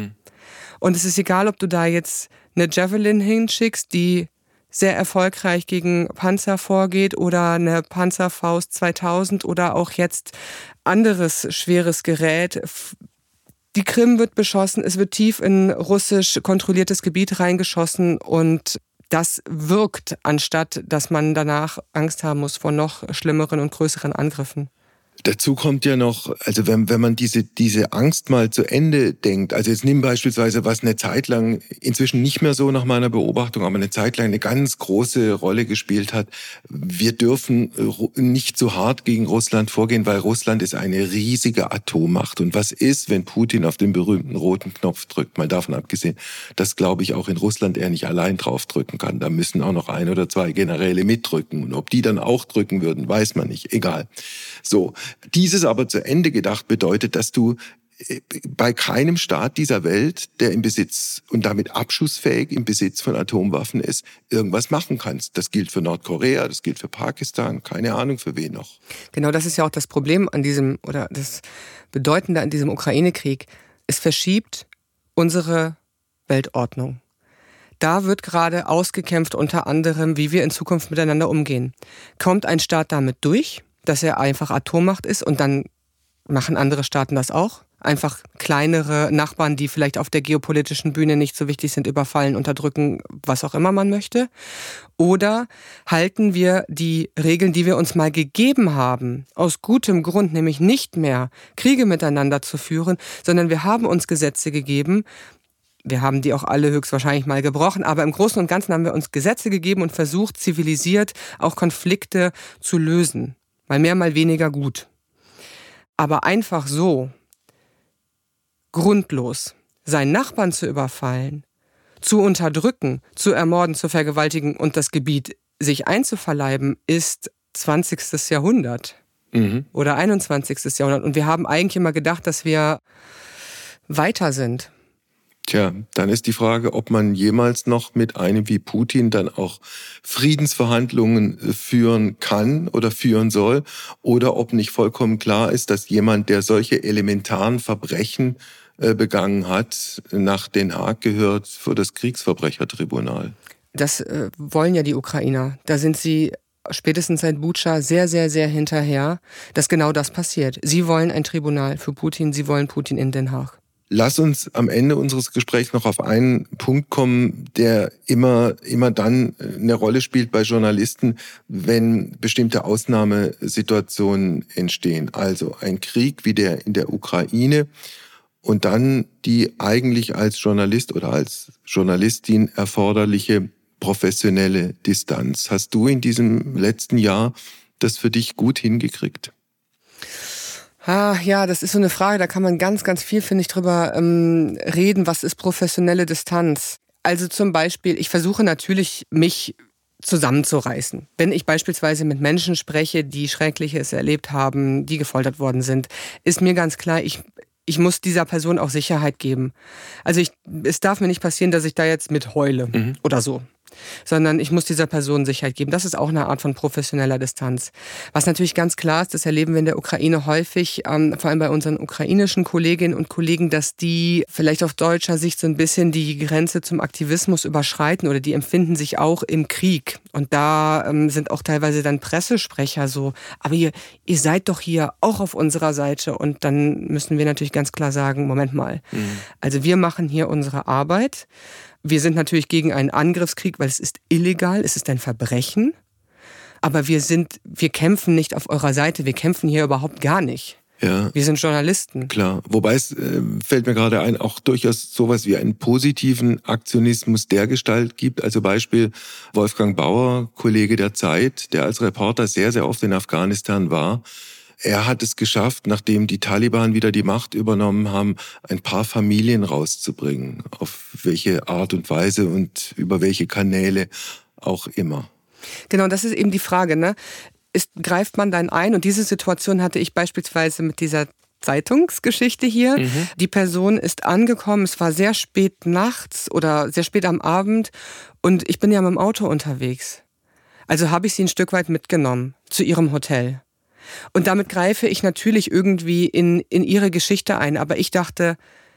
Und es ist egal, ob du da jetzt eine Javelin hinschickst, die sehr erfolgreich gegen Panzer vorgeht oder eine Panzerfaust 2000 oder auch jetzt anderes schweres Gerät. Die Krim wird beschossen, es wird tief in russisch kontrolliertes Gebiet reingeschossen und das wirkt, anstatt dass man danach Angst haben muss vor noch schlimmeren und größeren Angriffen. Dazu kommt ja noch, also wenn man diese Angst mal zu Ende denkt, also jetzt nimm beispielsweise, was eine Zeit lang, inzwischen nicht mehr so nach meiner Beobachtung, aber eine Zeit lang eine ganz große Rolle gespielt hat. Wir dürfen nicht so hart gegen Russland vorgehen, weil Russland ist eine riesige Atommacht. Und was ist, wenn Putin auf den berühmten roten Knopf drückt? Mal davon abgesehen, dass, glaube ich, auch in Russland er nicht allein drauf drücken kann. Da müssen auch noch 1 oder 2 Generäle mitdrücken. Und ob die dann auch drücken würden, weiß man nicht. Egal. So. Dieses aber zu Ende gedacht bedeutet, dass du bei keinem Staat dieser Welt, der im Besitz und damit abschussfähig im Besitz von Atomwaffen ist, irgendwas machen kannst. Das gilt für Nordkorea, das gilt für Pakistan, keine Ahnung für wen noch. Genau, das ist ja auch das Problem an diesem, oder das Bedeutende an diesem Ukraine-Krieg. Es verschiebt unsere Weltordnung. Da wird gerade ausgekämpft unter anderem, wie wir in Zukunft miteinander umgehen. Kommt ein Staat damit durch, dass er einfach Atommacht ist und dann machen andere Staaten das auch? Einfach kleinere Nachbarn, die vielleicht auf der geopolitischen Bühne nicht so wichtig sind, überfallen, unterdrücken, was auch immer man möchte? Oder halten wir die Regeln, die wir uns mal gegeben haben, aus gutem Grund, nämlich nicht mehr Kriege miteinander zu führen, sondern wir haben uns Gesetze gegeben, wir haben die auch alle höchstwahrscheinlich mal gebrochen, aber im Großen und Ganzen haben wir uns Gesetze gegeben und versucht, zivilisiert auch Konflikte zu lösen. Mal mehr, mal weniger gut. Aber einfach so, grundlos, seinen Nachbarn zu überfallen, zu unterdrücken, zu ermorden, zu vergewaltigen und das Gebiet sich einzuverleiben, ist 20. Jahrhundert. oder 21. Jahrhundert. Und wir haben eigentlich immer gedacht, dass wir weiter sind. Tja, dann ist die Frage, ob man jemals noch mit einem wie Putin dann auch Friedensverhandlungen führen kann oder führen soll, oder ob nicht vollkommen klar ist, dass jemand, der solche elementaren Verbrechen begangen hat, nach Den Haag gehört vor das Kriegsverbrechertribunal. Das wollen ja die Ukrainer. Da sind sie spätestens seit Butscha sehr, sehr, sehr hinterher, dass genau das passiert. Sie wollen ein Tribunal für Putin, sie wollen Putin in Den Haag. Lass uns am Ende unseres Gesprächs noch auf einen Punkt kommen, der immer dann eine Rolle spielt bei Journalisten, wenn bestimmte Ausnahmesituationen entstehen. Also ein Krieg wie der in der Ukraine und dann die eigentlich als Journalist oder als Journalistin erforderliche professionelle Distanz. Hast du in diesem letzten Jahr das für dich gut hingekriegt? Ja, das ist so eine Frage, da kann man ganz, ganz viel, finde ich, drüber reden. Was ist professionelle Distanz? Also zum Beispiel, ich versuche natürlich, mich zusammenzureißen. Wenn ich beispielsweise mit Menschen spreche, die Schreckliches erlebt haben, die gefoltert worden sind, ist mir ganz klar, ich muss dieser Person auch Sicherheit geben. Also es darf mir nicht passieren, dass ich da jetzt mit heule oder so. Sondern ich muss dieser Person Sicherheit geben. Das ist auch eine Art von professioneller Distanz. Was natürlich ganz klar ist, das erleben wir in der Ukraine häufig, vor allem bei unseren ukrainischen Kolleginnen und Kollegen, dass die vielleicht auf deutscher Sicht so ein bisschen die Grenze zum Aktivismus überschreiten oder die empfinden sich auch im Krieg. Und da sind auch teilweise dann Pressesprecher so, aber ihr seid doch hier auch auf unserer Seite. Und dann müssen wir natürlich ganz klar sagen, Moment mal, also wir machen hier unsere Arbeit. Wir sind natürlich gegen einen Angriffskrieg, weil es ist illegal, es ist ein Verbrechen. Aber wir kämpfen nicht auf eurer Seite, wir kämpfen hier überhaupt gar nicht. Ja. Wir sind Journalisten. Klar, wobei es fällt mir gerade ein, auch durchaus sowas wie einen positiven Aktionismus der Gestalt gibt. Also Beispiel Wolfgang Bauer, Kollege der Zeit, der als Reporter sehr, sehr oft in Afghanistan war. Er hat es geschafft, nachdem die Taliban wieder die Macht übernommen haben, ein paar Familien rauszubringen. Auf welche Art und Weise und über welche Kanäle auch immer. Genau, das ist eben die Frage, ne? Greift man dann ein? Und diese Situation hatte ich beispielsweise mit dieser Zeitungsgeschichte hier. Die Person ist angekommen, es war sehr spät nachts oder sehr spät am Abend und ich bin ja mit dem Auto unterwegs. Also habe ich sie ein Stück weit mitgenommen zu ihrem Hotel. Und damit greife ich natürlich irgendwie in ihre Geschichte ein. Aber ich dachte,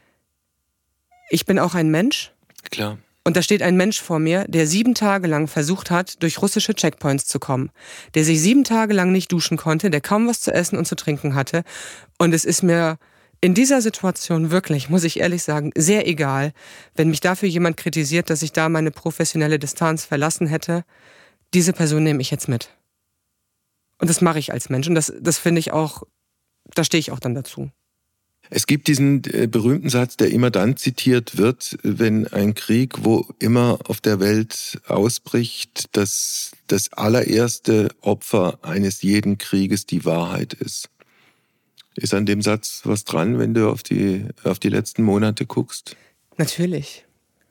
ich bin auch ein Mensch. Klar. Und da steht ein Mensch vor mir, der 7 Tage lang versucht hat, durch russische Checkpoints zu kommen. Der sich 7 Tage lang nicht duschen konnte, der kaum was zu essen und zu trinken hatte. Und es ist mir in dieser Situation wirklich, muss ich ehrlich sagen, sehr egal, wenn mich dafür jemand kritisiert, dass ich da meine professionelle Distanz verlassen hätte. Diese Person nehme ich jetzt mit. Und das mache ich als Mensch. Und das finde ich auch, da stehe ich auch dann dazu. Es gibt diesen berühmten Satz, der immer dann zitiert wird, wenn ein Krieg, wo immer auf der Welt ausbricht, dass das allererste Opfer eines jeden Krieges die Wahrheit ist. Ist an dem Satz was dran, wenn du auf die letzten Monate guckst? Natürlich.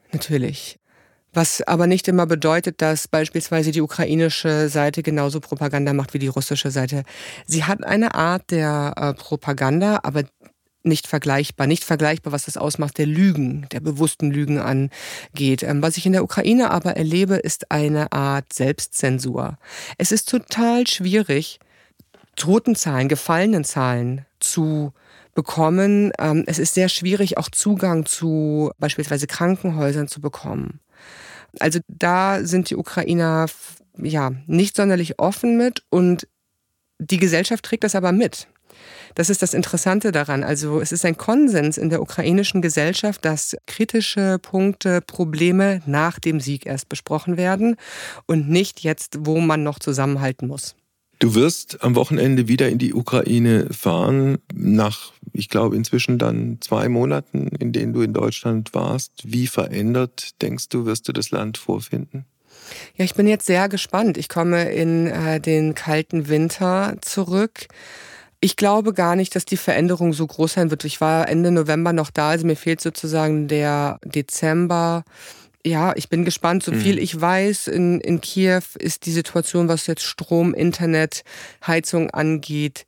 Was aber nicht immer bedeutet, dass beispielsweise die ukrainische Seite genauso Propaganda macht wie die russische Seite. Sie hat eine Art der Propaganda, aber nicht vergleichbar. Nicht vergleichbar, was das Ausmaß der Lügen, der bewussten Lügen angeht. Was ich in der Ukraine aber erlebe, ist eine Art Selbstzensur. Es ist total schwierig, Totenzahlen, Gefallenenzahlen zu bekommen. Es ist sehr schwierig, auch Zugang zu beispielsweise Krankenhäusern zu bekommen. Also da sind die Ukrainer nicht sonderlich offen mit und die Gesellschaft trägt das aber mit. Das ist das Interessante daran. Also es ist ein Konsens in der ukrainischen Gesellschaft, dass kritische Punkte, Probleme nach dem Sieg erst besprochen werden und nicht jetzt, wo man noch zusammenhalten muss. Du wirst am Wochenende wieder in die Ukraine fahren, nach, ich glaube, inzwischen dann 2 Monaten, in denen du in Deutschland warst. Wie verändert, denkst du, wirst du das Land vorfinden? Ja, ich bin jetzt sehr gespannt. Ich komme in den kalten Winter zurück. Ich glaube gar nicht, dass die Veränderung so groß sein wird. Ich war Ende November noch da, also mir fehlt sozusagen der Dezember. Ja, ich bin gespannt. So viel ich weiß, in Kiew ist die Situation, was jetzt Strom, Internet, Heizung angeht,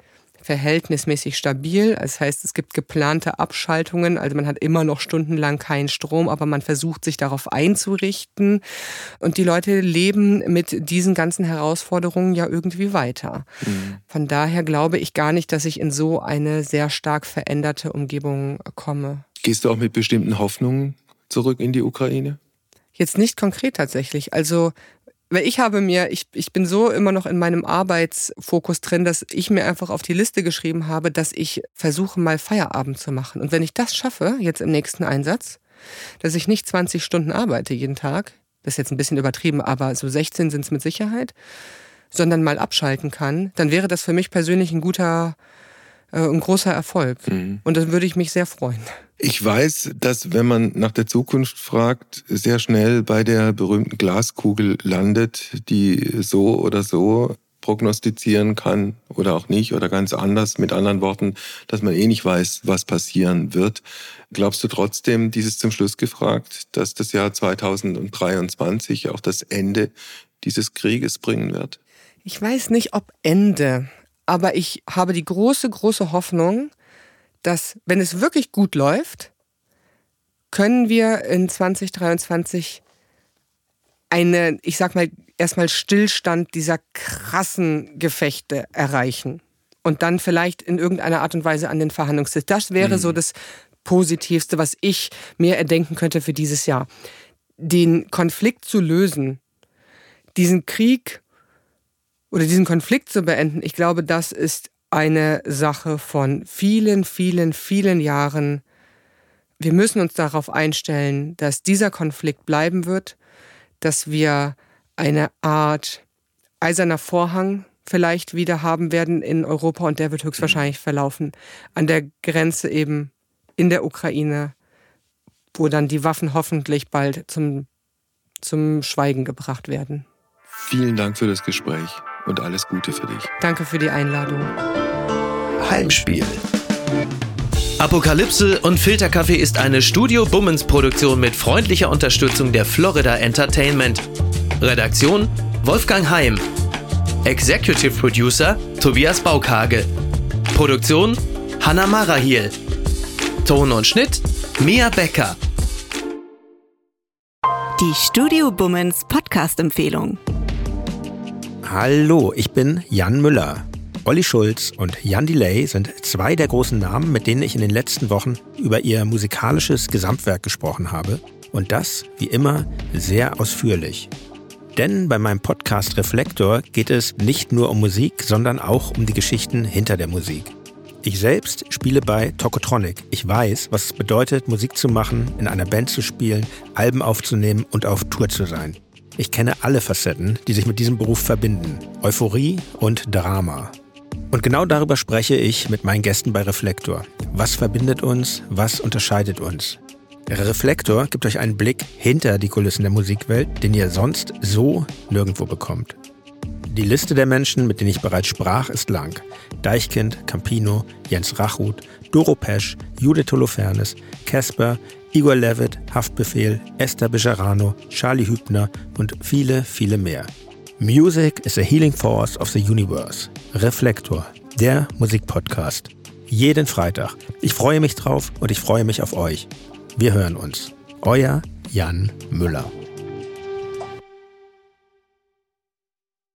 verhältnismäßig stabil. Das heißt, es gibt geplante Abschaltungen. Also man hat immer noch stundenlang keinen Strom, aber man versucht, sich darauf einzurichten. Und die Leute leben mit diesen ganzen Herausforderungen ja irgendwie weiter. Von daher glaube ich gar nicht, dass ich in so eine sehr stark veränderte Umgebung komme. Gehst du auch mit bestimmten Hoffnungen zurück in die Ukraine? Jetzt nicht konkret tatsächlich. Also, weil ich bin so immer noch in meinem Arbeitsfokus drin, dass ich mir einfach auf die Liste geschrieben habe, dass ich versuche, mal Feierabend zu machen. Und wenn ich das schaffe, jetzt im nächsten Einsatz, dass ich nicht 20 Stunden arbeite jeden Tag, das ist jetzt ein bisschen übertrieben, aber so 16 sind es mit Sicherheit, sondern mal abschalten kann, dann wäre das für mich persönlich ein großer Erfolg. Und dann würde ich mich sehr freuen. Ich weiß, dass wenn man nach der Zukunft fragt, sehr schnell bei der berühmten Glaskugel landet, die so oder so prognostizieren kann oder auch nicht oder ganz anders, mit anderen Worten, dass man nicht weiß, was passieren wird. Glaubst du trotzdem, dieses zum Schluss gefragt, dass das Jahr 2023 auch das Ende dieses Krieges bringen wird? Ich weiß nicht, ob Ende, aber ich habe die große, große Hoffnung, dass, wenn es wirklich gut läuft, können wir in 2023 erstmal Stillstand dieser krassen Gefechte erreichen. Und dann vielleicht in irgendeiner Art und Weise an den Verhandlungstisch. Das wäre so das Positivste, was ich mir erdenken könnte für dieses Jahr. Den Konflikt zu lösen, diesen Krieg oder diesen Konflikt zu beenden, ich glaube, das ist eine Sache von vielen, vielen, vielen Jahren. Wir müssen uns darauf einstellen, dass dieser Konflikt bleiben wird, dass wir eine Art eiserner Vorhang vielleicht wieder haben werden in Europa und der wird höchstwahrscheinlich verlaufen an der Grenze eben in der Ukraine, wo dann die Waffen hoffentlich bald zum Schweigen gebracht werden. Vielen Dank für das Gespräch und alles Gute für dich. Danke für die Einladung. Heimspiel. Apokalypse und Filterkaffee ist eine Studio Bummens Produktion mit freundlicher Unterstützung der Florida Entertainment. Redaktion Wolfgang Heim. Executive Producer Tobias Baukhage. Produktion Hanna Marahiel. Ton und Schnitt Mia Becker. Die Studio Bummens Podcast-Empfehlung. Hallo, ich bin Jan Müller. Olli Schulz und Jan Delay sind zwei der großen Namen, mit denen ich in den letzten Wochen über ihr musikalisches Gesamtwerk gesprochen habe. Und das, wie immer, sehr ausführlich. Denn bei meinem Podcast Reflektor geht es nicht nur um Musik, sondern auch um die Geschichten hinter der Musik. Ich selbst spiele bei Tokotronic. Ich weiß, was es bedeutet, Musik zu machen, in einer Band zu spielen, Alben aufzunehmen und auf Tour zu sein. Ich kenne alle Facetten, die sich mit diesem Beruf verbinden. Euphorie und Drama. Und genau darüber spreche ich mit meinen Gästen bei Reflektor. Was verbindet uns? Was unterscheidet uns? Der Reflektor gibt euch einen Blick hinter die Kulissen der Musikwelt, den ihr sonst so nirgendwo bekommt. Die Liste der Menschen, mit denen ich bereits sprach, ist lang. Deichkind, Campino, Jens Rachut, Doro Pesch, Judith Holofernes, Casper, Igor Levit, Haftbefehl, Esther Bejarano, Charlie Hübner und viele, viele mehr. Music is a healing force of the universe. Reflektor, der Musikpodcast. Jeden Freitag. Ich freue mich drauf und ich freue mich auf euch. Wir hören uns. Euer Jan Müller.